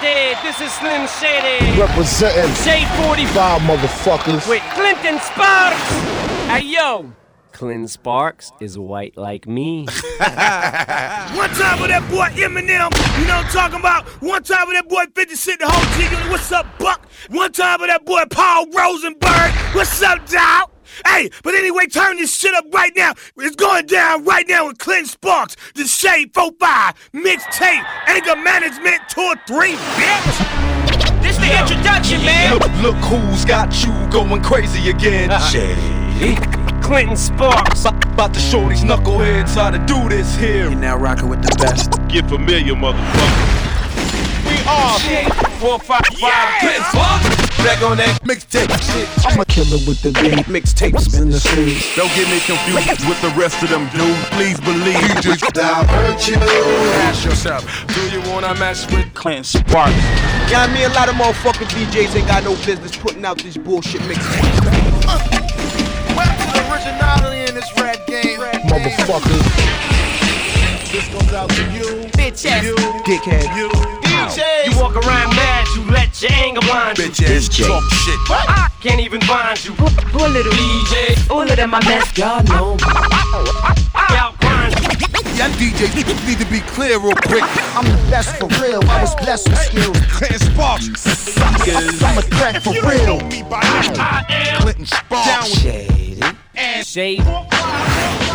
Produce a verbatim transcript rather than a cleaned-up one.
did? This is Slim Shady. Representing Shade forty-five, motherfuckers. with Clinton Sparks. Hey, yo. Clinton Sparks is white like me. One time with that boy Eminem, you know what I'm talking about? One time with that boy fifty Cent, the whole G-Unit, what's up, Buck? One time with that boy Paul Rosenberg, what's up, dog? Hey, but anyway, turn this shit up right now. It's going down right now with Clinton Sparks, the Shade forty-five mixtape, Anger Management Tour three, bitch. This the introduction, man. Look, look who's got you going crazy again. Shady. Clinton Sparks. About to show these knuckleheads how to do this here. You're now rocking with the best. Get familiar, motherfucker. We are Shade four five five. Clinton Sparks. Back on that mixtape shit. I'm a killer with the beat. Mixtapes in the street. Don't get me confused with the rest of them dudes. Please believe. D J divert you. Ask yourself, do you wanna mess with Clinton Sparks. Yeah, I mean, a lot of motherfucking D Js ain't got no business putting out this bullshit mixtape. Welcome to the originality in this rap game. Motherfuckers. This goes out to you. Bitch ass. You. Dickhead. You. You walk around mad, you let your anger blind you. bitch ass talk shit? I can't even find you. Poor little D J, all of them I mess, y'all know. Y'all grind you. Y'all D Js need to be clear real quick. I'm the best for real. I was blessed with skills. Clinton Sparks. Suckers. I'm a threat for real. Clinton Sparks. Shady. Shade